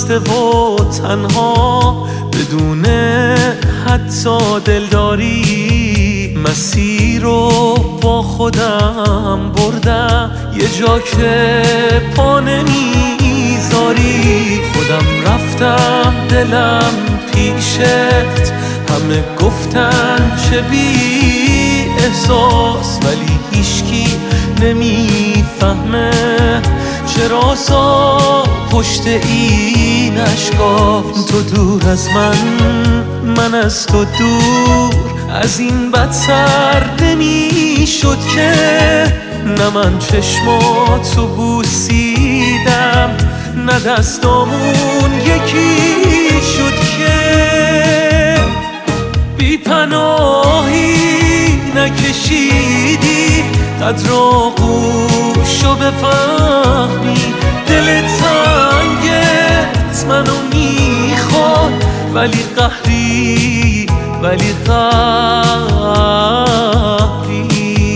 گذاشته و تنها بدون حتی دلداری مسیر رو با خودم بردم یه جا که پا نمیذاری خودم رفتم دلم پیشت همه گفتن چه بی احساس ولی هیچکی نمیفهمه چرا سا پشت این اشکاست تو دور از من از تو دور از این بدتر نمیشد که نه من چشماتو بوسیدم نه دستامون یکی شد که بی پناهی نکشیدی قدر آغوشو بفهمی دل تنگت منو میخواد ولی قهری ولی قهری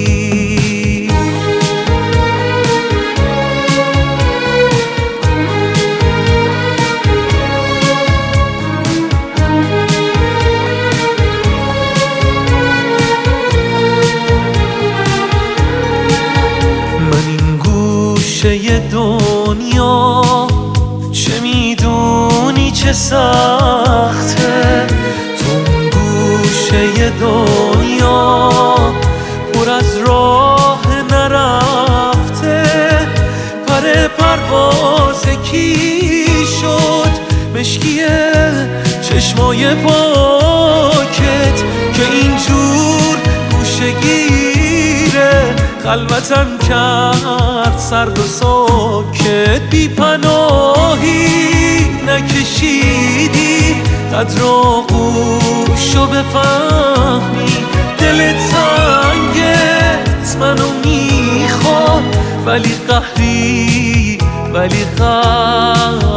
دنیا چه میدونی چه سخته تو اون گوشه دنیا پر از راه نرفته پر پرواز کی شد مشکیه چشمای پاکت که اینجور گوشه گیره خلوتم کرد سرد و ساکت بی پناهی نکشیدی قدر آغوشو بفهمی دل تنگت منو میخواد ولی قهری ولی قهری